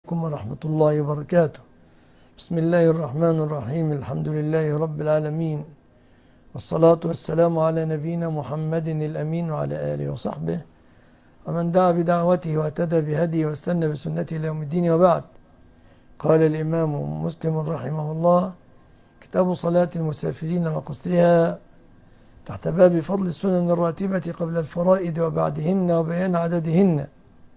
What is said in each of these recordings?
ورحمة الله وبركاته. بسم الله الرحمن الرحيم. الحمد لله رب العالمين، والصلاة والسلام على نبينا محمد الأمين وعلى آله وصحبه ومن دعا بدعوته واهتدى بهديه واستنى بسنته إلى يوم الدين. وبعد، قال الإمام مسلم رحمه الله: كتاب صلاة المسافرين وقصرها، تحت باب فضل السنن الراتبة قبل الفرائض وبعدهن وبيان عددهن.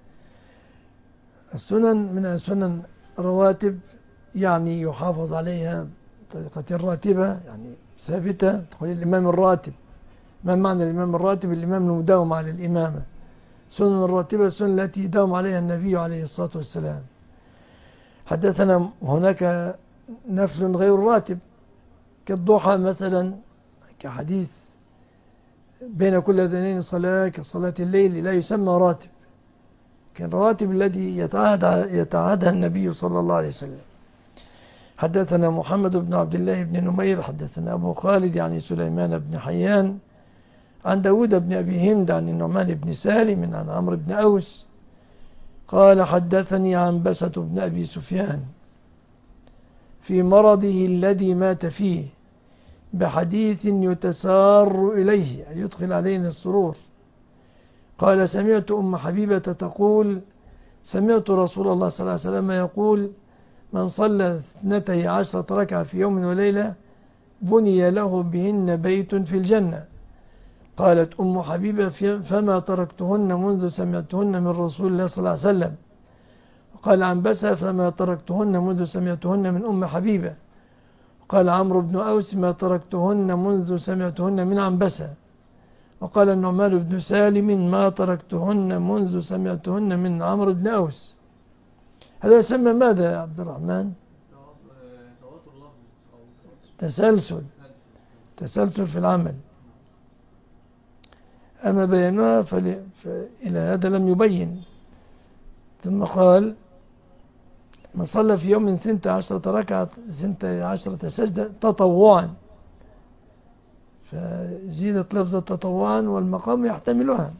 السنن من السنن الرواتب، يعني يحافظ عليها طريقة الراتبة، يعني ثابتة. تقول الإمام الراتب، ما معنى الإمام الراتب؟ الإمام المداوم على الإمامة. سنن الراتبة السنن التي داوم عليها النبي عليه الصلاة والسلام. حدثنا هناك نفل غير راتب كالضحى مثلا، كحديث بين كل أذانين صلاة كصلاة الليل، لا يسمى راتب، كان الراتب الذي يتعهدها النبي صلى الله عليه وسلم. حدثنا محمد بن عبد الله بن نمير حدثنا أبو خالد يعني سليمان بن حيان عن داود بن أبي هند عن النعمان بن سالم عن عمرو بن أوس قال: حدثني عنبسة بن أبي سفيان في مرضه الذي مات فيه بحديث يتسار إليه، يدخل علينا السرور. قال: سمعت أم حبيبة تقول: سمعت رسول الله صلى الله عليه وسلم يقول: من صلى 12 ركعة في يوم وليلة بني له بهن بيت في الجنة. قالت أم حبيبة: فما تركتهن منذ سمعتهن من رسول الله صلى الله عليه وسلم. قال عنبسة: فما تركتهن منذ سمعتهن من أم حبيبة. قال عمرو بن أوس: ما تركتهن منذ سمعتهن من عنبسة. وقال النعمان بن سالم: ما تركتهن منذ سمعتهن من عمرو بن أوس. هذا يسمى ماذا يا عبد الرحمن؟ تسلسل في العمل. أما بيانها فإلى هذا لم يبين. ثم قال: من صلى في يوم 12 ركعة 12 سجدة تطوعا، فزيدت لفظة تطوعا والمقام يحتملها.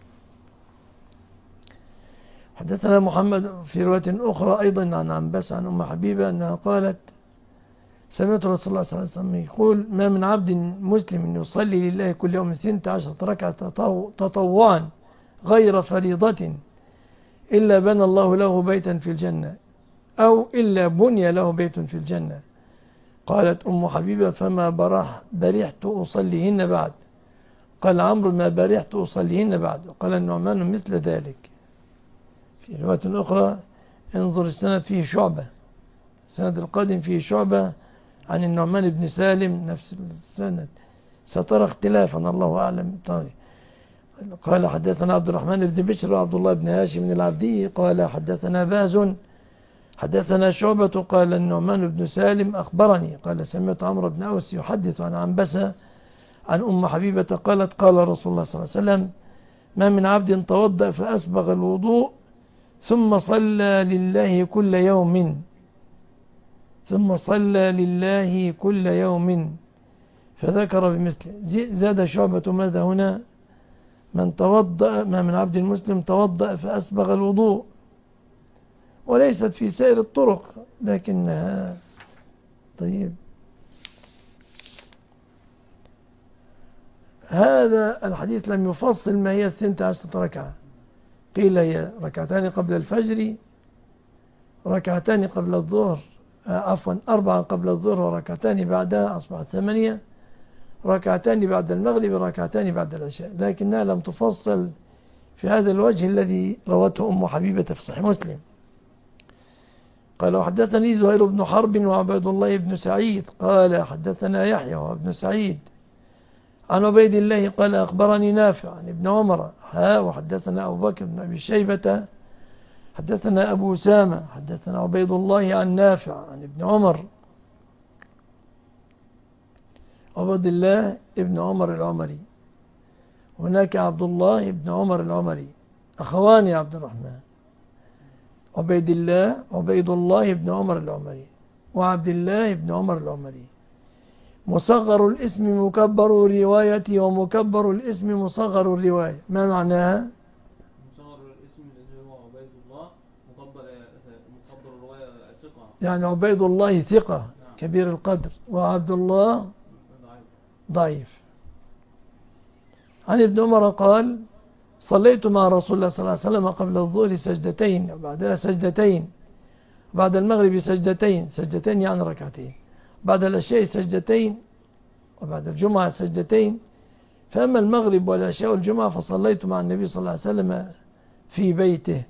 حدثنا محمد في رواية أخرى أيضا عن عنبسة عن أم حبيبة أنها قالت: سمعت رسول الله صلى الله عليه وسلم يقول: ما من عبد مسلم يصلي لله كل يوم 12 ركعة تطوعا غير فريضة إلا بنى الله له بيتا في الجنة، أو إلا بني له بيت في الجنة. قالت أم حبيبة: فما برحت أصليهن بعد. قال عمرو: ما برحت أصليهن بعد. وقال النعمان مثل ذلك. في رواية أخرى انظر السند فيه شعبة، السند القادم فيه شعبة عن النعمان بن سالم نفس السند، سترى اختلافا الله أعلم. قال: حدثنا عبد الرحمن بن بشر وعبد الله بن هاشم العبدي قال: حدثنا باز حدثنا شعبة قال النعمان بن سالم أخبرني قال: سمعت عمرو بن أوس يحدث عن عنبسة عن أم حبيبة قالت: قال رسول الله صلى الله عليه وسلم: ما من عبد توضأ فأسبغ الوضوء ثم صلى لله كل يوم فذكر بمثله. زاد شعبة ماذا هنا؟ من توضأ، ما من عبد مسلم توضأ فأسبغ الوضوء، وليست في سائر الطرق لكنها طيب. هذا الحديث لم يفصل ما هي 12 ركعة، قيل هي ركعتان قبل الفجر، ركعتان قبل الظهر، 4 قبل الظهر وركعتان بعدها، أصبحت 8، ركعتان بعد المغرب وركعتان بعد العشاء، لكنها لم تفصل في هذا الوجه الذي روته أم حبيبة في صحيح مسلم. قال: وحدثني زهير بن حرب وعبيد الله بن سعيد قال: حدثنا يحيى وابن سعيد عن عبيد الله قال: أخبرني نافع عن ابن عمر وحدثنا أبو بكر بن أبي شيبة حدثنا أبو أسامة حدثنا عبيد الله عن نافع عن ابن عمر. عبد الله ابن عمر العمري، هناك عبد الله ابن عمر العمري، أخوان يا عبد الرحمن. عبيد الله ابن عمر العمري وعبد الله ابن عمر العمري. مصغر الاسم مكبر الرواية، ومكبر الاسم مصغر الرواية. ما معناها؟ مصغر الاسم الذي هو عبيد الله، مكبر الرواية يعني عبيد الله ثقة كبير القدر، وعبد الله ضعيف. عن ابن عمر قال: صليت مع رسول الله صلى الله عليه وسلم قبل الظهر سجدتين وبعدها سجدتين، بعد المغرب سجدتين، سجدتين يعني ركعتين، بعد العشاء سجدتين، وبعد الجمعة سجدتين. فأما المغرب والعشاء والجمعة فصليت مع النبي صلى الله عليه وسلم في بيته.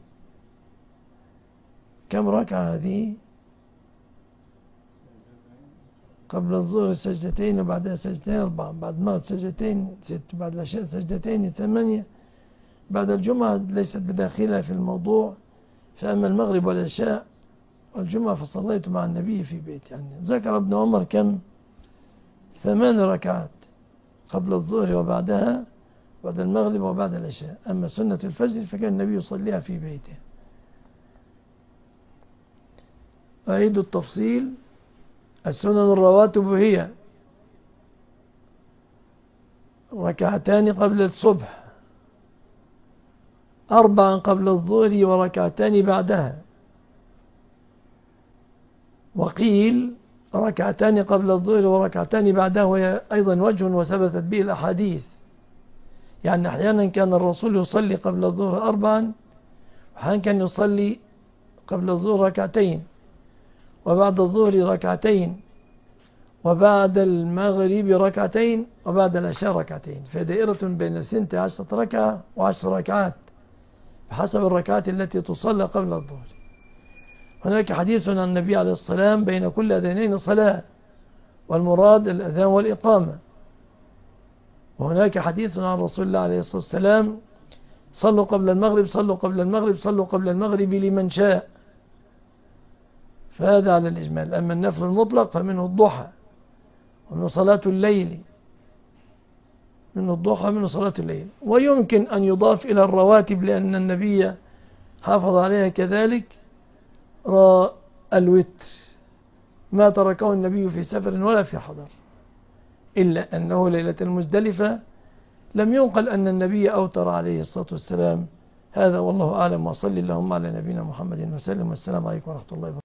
كم ركعة هذه؟ قبل الظهر سجدتين وبعدها سجدتين 4، بعد المغرب سجدتين 6، بعد العشاء سجدتين 8، بعد الجمعة ليست بداخلها في الموضوع. فأما المغرب والعشاء والجمعة فصليت مع النبي في بيته. يعني ذكر ابن عمر كم؟ 8 ركعات قبل الظهر وبعدها، بعد المغرب وبعد العشاء. أما سنة الفجر فكان النبي يصليها في بيته. أعيد التفصيل: السنن الرواتب هي ركعتان قبل الصبح، 4 قبل الظهر وركعتان بعدها، وقيل ركعتان قبل الظهر وركعتان بعدها، وهي أيضا وجه وثبتت به الأحاديث. يعني أحيانا كان الرسول يصلي قبل الظهر 4، وأحيانا كان يصلي قبل الظهر ركعتين، وبعد الظهر ركعتين، وبعد المغرب ركعتين، وبعد العشاء ركعتين. فدائرة بين 12 ركعة و10 ركعات بحسب الركعات التي تصلى قبل الظهر. هناك حديث عن النبي عليه السلام: بين كل أذانين صلاة، والمراد الأذان والإقامة. وهناك حديث عن رسول الله عليه الصلاة والسلام: صلوا قبل المغرب، صلوا قبل المغرب، صلوا قبل المغرب لمن شاء. فهذا على الإجمال. أما النفل المطلق فمنه الضحى، ومنه صلاة الليل، منه الضحى، منه صلاة الليل. ويمكن أن يضاف إلى الرواتب لأن النبي حافظ عليها كذلك: الوتر ما تركه النبي في سفر ولا في حضر، إلا أنه ليلة المزدلفة لم ينقل أن النبي أوتر عليه الصلاة والسلام. هذا والله أعلم، وصلي اللهم على نبينا محمد وسلم، والسلام عليكم ورحمة الله وبركاته.